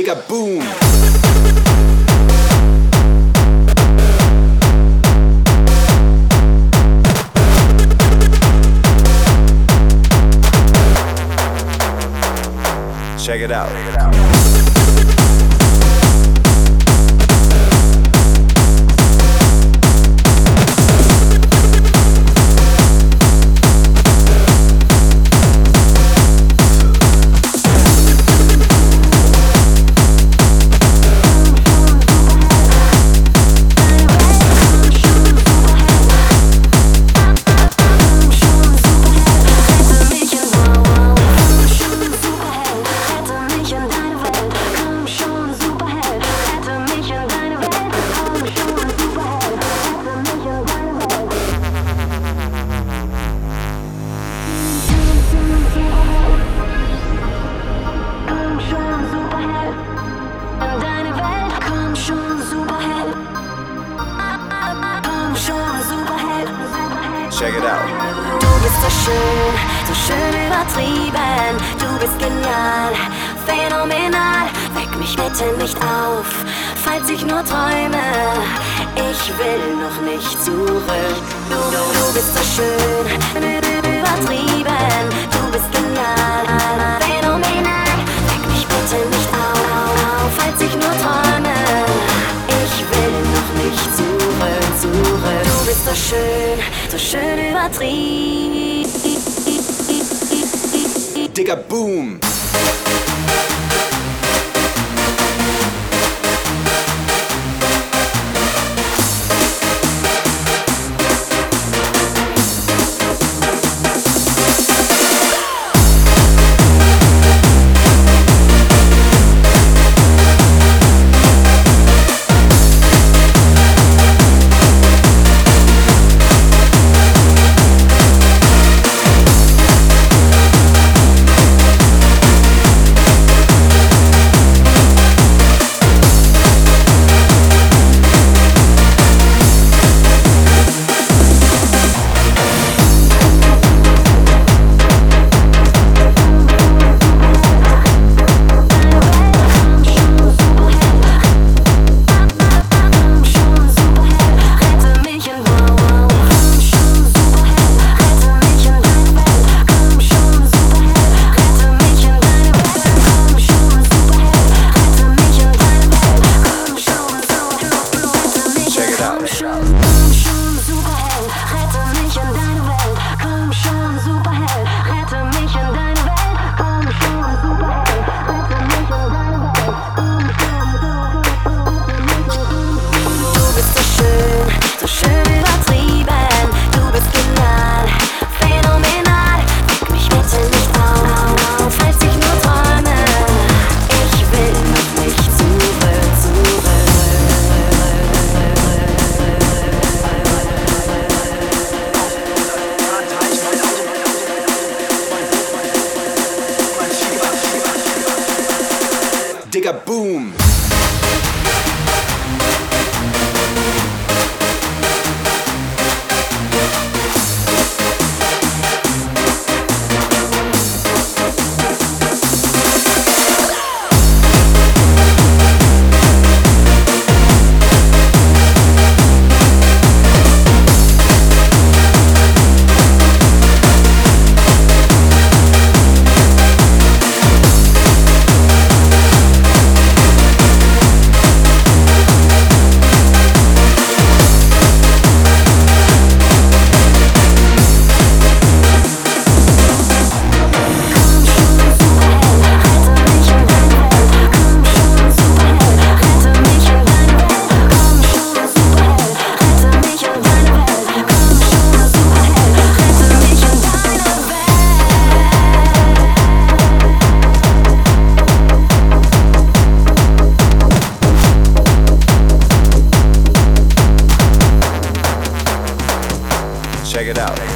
Digga, boom. Check it out. Check it out. Du bist so schön übertrieben. Du bist genial, phänomenal. Weck mich bitte nicht auf, falls ich nur träume. Ich will noch nicht zurück. Du bist so schön übertrieben. Du bist genial, phänomenal. Weck mich bitte nicht auf, falls ich nur träume. Ich will noch nicht zurück. Du bist so schön übertrieben. Digga, boom. Digga, boom. Check it out.